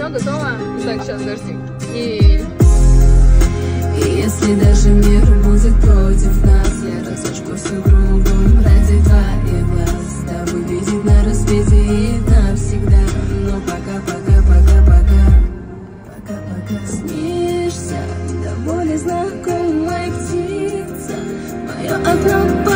Все, готово? Итак, сейчас, подожди. И если даже мир будет против нас, я разочку всю кругом ради твоих глаз, дабы видеть на рассвете и навсегда. Но пока снишься до боли знакомая птица, мое окно.